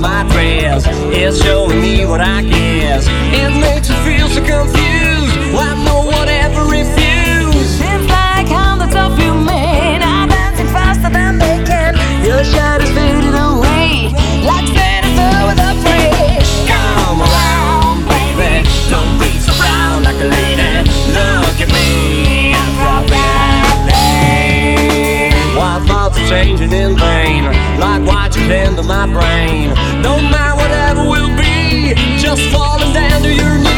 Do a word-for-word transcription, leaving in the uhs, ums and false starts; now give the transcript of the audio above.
my dress is showing me what I guess. It makes me feel so confused. Why no one ever refused? Seems like all the stuff you made are dancing faster than they can. Your shadows faded away like Santa with a parade. Come around, baby, don't be so proud like a lady. Look at me, I'm properly. While thoughts are changing in vain, like watching into my brain. Don't mind whatever will be, just falling down to your knees.